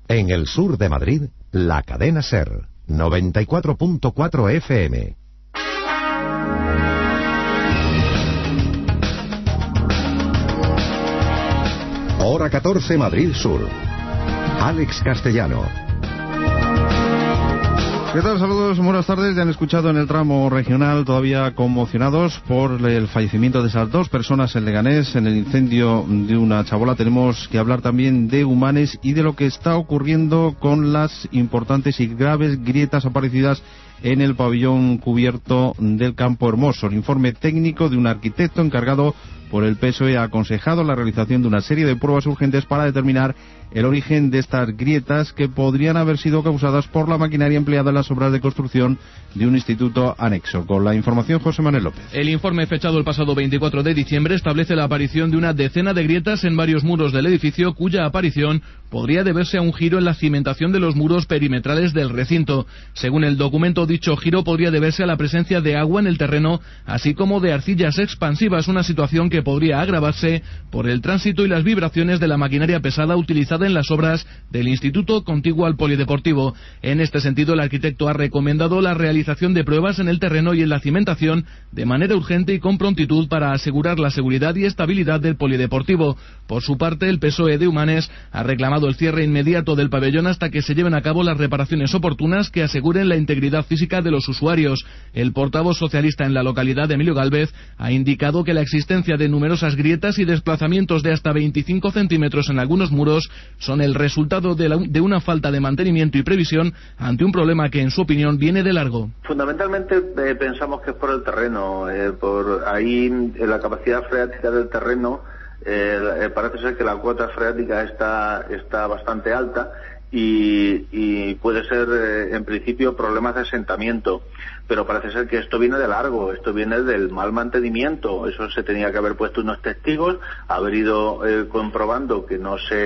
En el sur de Madrid, la cadena SER, 94.4 FM. Hora 14, Madrid Sur. Alex Castellano. ¿Qué tal? Saludos, buenas tardes. Ya han escuchado en el tramo regional, todavía conmocionados por el fallecimiento de esas dos personas en Leganés, en el incendio de una chabola. Tenemos que hablar también de Humanes y de lo que está ocurriendo con las importantes y graves grietas aparecidas en el pabellón cubierto del Campo Hermoso. El informe técnico de un arquitecto encargado por el PSOE ha aconsejado la realización de una serie de pruebas urgentes para determinar el origen de estas grietas que podrían haber sido causadas por la maquinaria empleada en las obras de construcción de un instituto anexo. Con la información, José Manuel López. El informe fechado el pasado 24 de diciembre establece la aparición de una decena de grietas en varios muros del edificio, cuya aparición podría deberse a un giro en la cimentación de los muros perimetrales del recinto. Según el documento, dicho giro podría deberse a la presencia de agua en el terreno, así como de arcillas expansivas, una situación que podría agravarse por el tránsito y las vibraciones de la maquinaria pesada utilizada en las obras del instituto contiguo al polideportivo. En este sentido, el arquitecto ha recomendado la realización de pruebas en el terreno y en la cimentación de manera urgente y con prontitud para asegurar la seguridad y estabilidad del polideportivo. Por su parte, el PSOE de Humanes ha reclamado el cierre inmediato del pabellón hasta que se lleven a cabo las reparaciones oportunas que aseguren la integridad física de los usuarios. El portavoz socialista en la localidad, Emilio Gálvez, ha indicado que la existencia de numerosas grietas y desplazamientos de hasta 25 centímetros en algunos muros son el resultado de una falta de mantenimiento y previsión ante un problema que, en su opinión, viene de largo. Fundamentalmente pensamos que es por el terreno, por ahí la capacidad freática del terreno, parece ser que la cuota freática está bastante alta y puede ser en principio problemas de asentamiento, pero parece ser que esto viene de largo, esto viene del mal mantenimiento. Eso se tenía que haber puesto unos testigos, haber ido comprobando que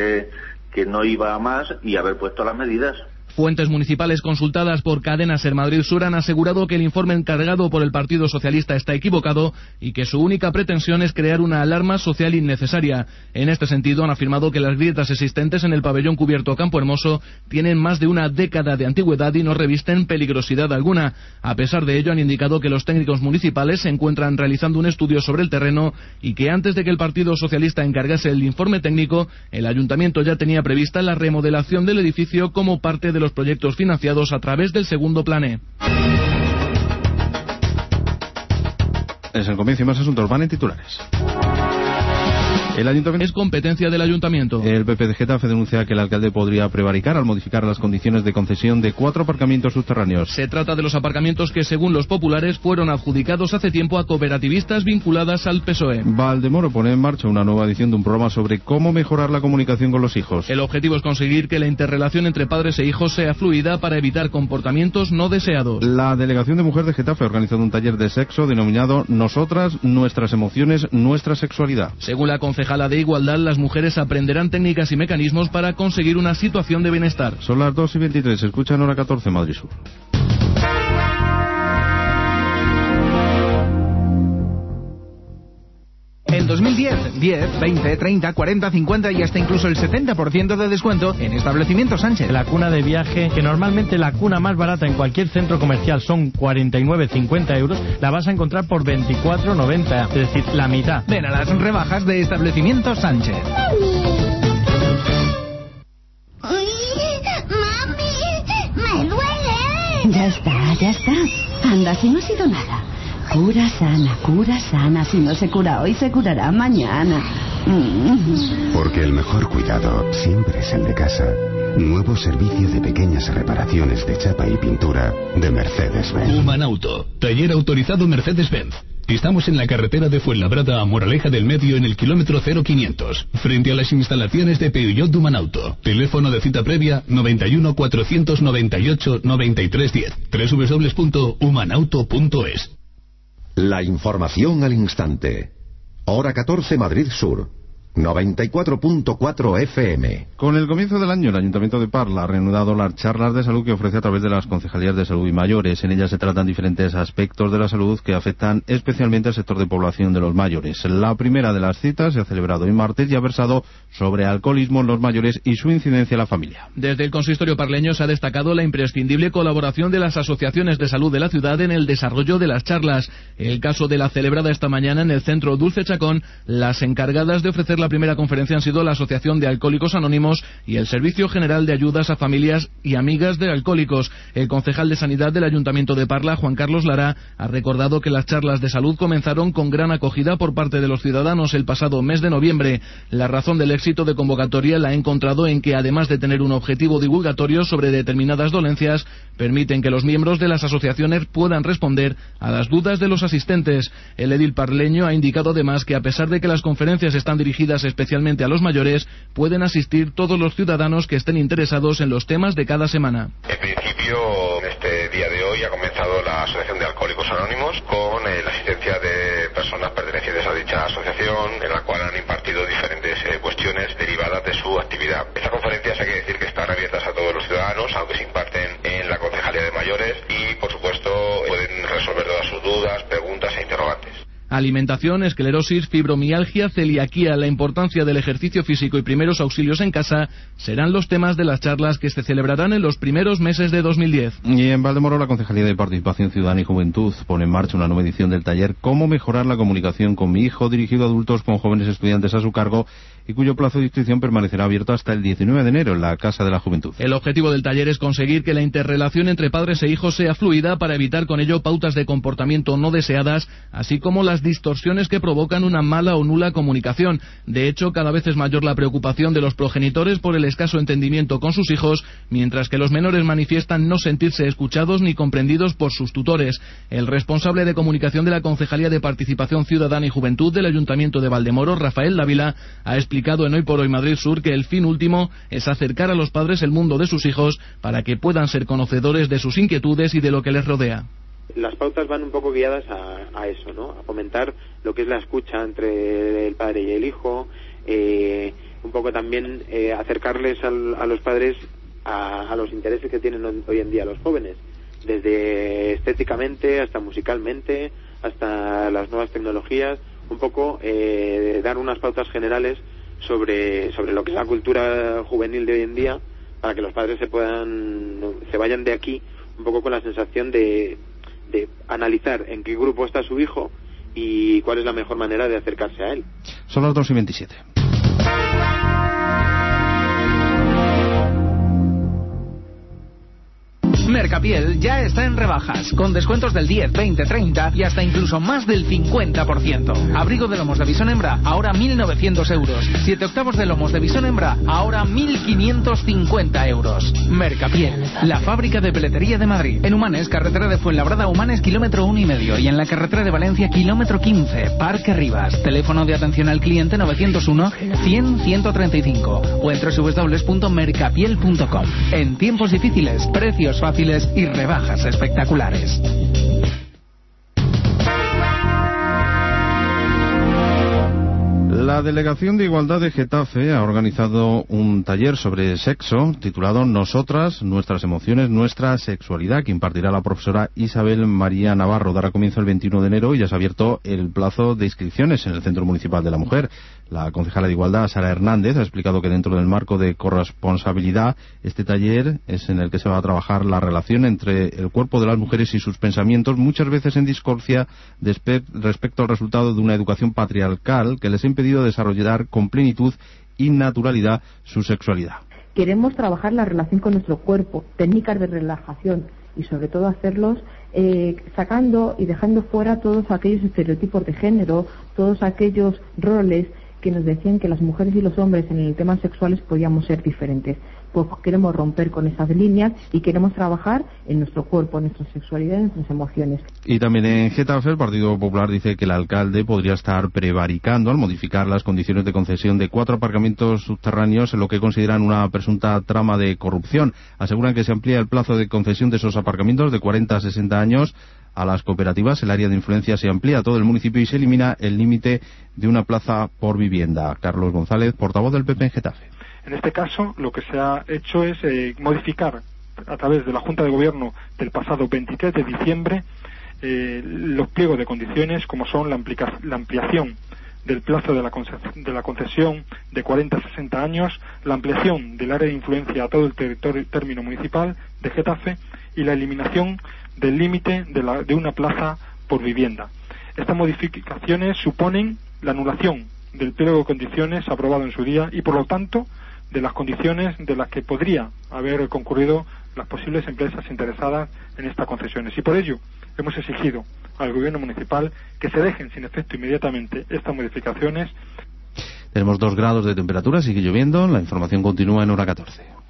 no iba a más y haber puesto las medidas. Fuentes municipales consultadas por Cadena SER Madrid Sur han asegurado que el informe encargado por el Partido Socialista está equivocado y que su única pretensión es crear una alarma social innecesaria. En este sentido, han afirmado que las grietas existentes en el pabellón cubierto Campo Hermoso tienen más de una década de antigüedad y no revisten peligrosidad alguna. A pesar de ello, han indicado que los técnicos municipales se encuentran realizando un estudio sobre el terreno y que antes de que el Partido Socialista encargase el informe técnico, el Ayuntamiento ya tenía prevista la remodelación del edificio como parte de los proyectos financiados a través del segundo plane. Es el comienzo y más asuntos van en titulares. El ayuntamiento es competencia del ayuntamiento. El PP de Getafe denuncia que el alcalde podría prevaricar al modificar las condiciones de concesión de 4 aparcamientos subterráneos. Se trata de los aparcamientos que, según los populares, fueron adjudicados hace tiempo a cooperativistas vinculadas al PSOE. Valdemoro pone en marcha una nueva edición de un programa sobre cómo mejorar la comunicación con los hijos. El objetivo es conseguir que la interrelación entre padres e hijos sea fluida para evitar comportamientos no deseados. La Delegación de Mujer de Getafe ha organizado un taller de sexo denominado Nosotras, Nuestras Emociones, Nuestra Sexualidad. Según la concejala de Igualdad, las mujeres aprenderán técnicas y mecanismos para conseguir una situación de bienestar. Son las 2:23, se escucha en Hora 14, Madrid Sur. En 2010, 10, 20, 30, 40, 50 y hasta incluso el 70% de descuento en Establecimiento Sánchez. La cuna de viaje, que normalmente la cuna más barata en cualquier centro comercial son 49,50 euros, la vas a encontrar por 24,90, es decir, la mitad. Ven a las rebajas de Establecimiento Sánchez. ¡Mami! ¡Me duele! Ya está. Anda, si no ha sido nada. Cura sana. Si no se cura hoy, se curará mañana. Porque el mejor cuidado siempre es el de casa. Nuevo servicio de pequeñas reparaciones de chapa y pintura de Mercedes-Benz. Humanauto, taller autorizado Mercedes-Benz. Estamos en la carretera de Fuenlabrada a Moraleja del Medio en el kilómetro 0500, frente a las instalaciones de Peugeot Humanauto. Teléfono de cita previa 91 498 9310. www.humanauto.es. La información al instante. Hora 14, Madrid Sur. 94.4 FM. Con el comienzo del año, el Ayuntamiento de Parla ha reanudado las charlas de salud que ofrece a través de las Concejalías de Salud y Mayores. En ellas se tratan diferentes aspectos de la salud que afectan especialmente al sector de población de los mayores. La primera de las citas se ha celebrado hoy martes y ha versado sobre alcoholismo en los mayores y su incidencia en la familia. Desde el consistorio parleño se ha destacado la imprescindible colaboración de las asociaciones de salud de la ciudad en el desarrollo de las charlas. El caso de la celebrada esta mañana en el centro Dulce Chacón, las encargadas de ofrecer la primera conferencia han sido la Asociación de Alcohólicos Anónimos y el Servicio General de Ayudas a Familias y Amigas de Alcohólicos. El concejal de Sanidad del Ayuntamiento de Parla, Juan Carlos Lara, ha recordado que las charlas de salud comenzaron con gran acogida por parte de los ciudadanos el pasado mes de noviembre. La razón del éxito de convocatoria la ha encontrado en que, además de tener un objetivo divulgatorio sobre determinadas dolencias, permiten que los miembros de las asociaciones puedan responder a las dudas de los asistentes. El edil parleño ha indicado además que, a pesar de que las conferencias están dirigidas especialmente a los mayores, pueden asistir todos los ciudadanos que estén interesados en los temas de cada semana. En principio, en este día de hoy ha comenzado la Asociación de Alcohólicos Anónimos con la asistencia de personas pertenecientes a dicha asociación, en la cual han impartido diferentes cuestiones derivadas de su actividad. Estas conferencias hay que decir que están abiertas a todos los ciudadanos, aunque se imparten en la Concejalía de Mayores, y por supuesto pueden resolver todas sus dudas, preguntas e interrogantes. Alimentación, esclerosis, fibromialgia, celiaquía, la importancia del ejercicio físico y primeros auxilios en casa serán los temas de las charlas que se celebrarán en los primeros meses de 2010. Y en Valdemoro, la Concejalía de Participación Ciudadana y Juventud pone en marcha una nueva edición del taller Cómo mejorar la comunicación con mi hijo, dirigido a adultos con jóvenes estudiantes a su cargo, y cuyo plazo de inscripción permanecerá abierto hasta el 19 de enero en la Casa de la Juventud. El objetivo del taller es conseguir que la interrelación entre padres e hijos sea fluida para evitar con ello pautas de comportamiento no deseadas, así como las distorsiones que provocan una mala o nula comunicación. De hecho, cada vez es mayor la preocupación de los progenitores por el escaso entendimiento con sus hijos, mientras que los menores manifiestan no sentirse escuchados ni comprendidos por sus tutores. El responsable de comunicación de la Concejalía de Participación Ciudadana y Juventud del Ayuntamiento de Valdemoro, Rafael Dávila, ha explicado en Hoy por Hoy Madrid Sur que el fin último es acercar a los padres el mundo de sus hijos para que puedan ser conocedores de sus inquietudes y de lo que les rodea. Las pautas van un poco guiadas a eso, ¿no? A fomentar lo que es la escucha entre el padre y el hijo, un poco también acercarles a los padres a los intereses que tienen hoy en día los jóvenes, desde estéticamente hasta musicalmente, hasta las nuevas tecnologías, un poco dar unas pautas generales sobre lo que es la cultura juvenil de hoy en día, para que los padres se vayan de aquí un poco con la sensación de analizar en qué grupo está su hijo y cuál es la mejor manera de acercarse a él. Son las 2:27. Mercapiel ya está en rebajas, con descuentos del 10, 20, 30 y hasta incluso más del 50%. Abrigo de lomos de bisón hembra, ahora 1.900 euros. 7 octavos de lomos de bisón hembra, ahora 1.550 euros. Mercapiel, la fábrica de peletería de Madrid. En Humanes, carretera de Fuenlabrada, Humanes, kilómetro 1,5. Y en la carretera de Valencia, kilómetro 15, Parque Rivas. Teléfono de atención al cliente 901 100 135 o en www.mercapiel.com. En tiempos difíciles, precios fáciles y rebajas espectaculares. La Delegación de Igualdad de Getafe ha organizado un taller sobre sexo titulado Nosotras, nuestras emociones, nuestra sexualidad, que impartirá la profesora Isabel María Navarro. Dará comienzo el 21 de enero y ya se ha abierto el plazo de inscripciones en el Centro Municipal de la Mujer. La concejala de Igualdad, Sara Hernández, ha explicado que dentro del marco de corresponsabilidad, este taller es en el que se va a trabajar la relación entre el cuerpo de las mujeres y sus pensamientos, muchas veces en discordia respecto al resultado de una educación patriarcal que les ha impedido desarrollar con plenitud y naturalidad su sexualidad. Queremos trabajar la relación con nuestro cuerpo, técnicas de relajación y sobre todo hacerlos sacando y dejando fuera todos aquellos estereotipos de género, todos aquellos roles que nos decían que las mujeres y los hombres en el tema sexuales podíamos ser diferentes. Pues queremos romper con esas líneas y queremos trabajar en nuestro cuerpo, en nuestra sexualidad, en nuestras emociones. Y también en Getafe el Partido Popular dice que el alcalde podría estar prevaricando al modificar las condiciones de concesión de 4 aparcamientos subterráneos en lo que consideran una presunta trama de corrupción. Aseguran que se amplía el plazo de concesión de esos aparcamientos de 40 a 60 años a las cooperativas. El área de influencia se amplía a todo el municipio y se elimina el límite de una plaza por vivienda. Carlos González, portavoz del PP en Getafe. En este caso, lo que se ha hecho es modificar a través de la Junta de Gobierno del pasado 23 de diciembre los pliegos de condiciones, como son la ampliación del plazo de la concesión de 40 a 60 años, la ampliación del área de influencia a todo el término municipal de Getafe y la eliminación del límite de una plaza por vivienda. Estas modificaciones suponen la anulación del pliego de condiciones aprobado en su día y, por lo tanto, de las condiciones de las que podría haber concurrido las posibles empresas interesadas en estas concesiones. Y por ello hemos exigido al gobierno municipal que se dejen sin efecto inmediatamente estas modificaciones. Tenemos 2 grados de temperatura, sigue lloviendo. La información continúa en hora 14.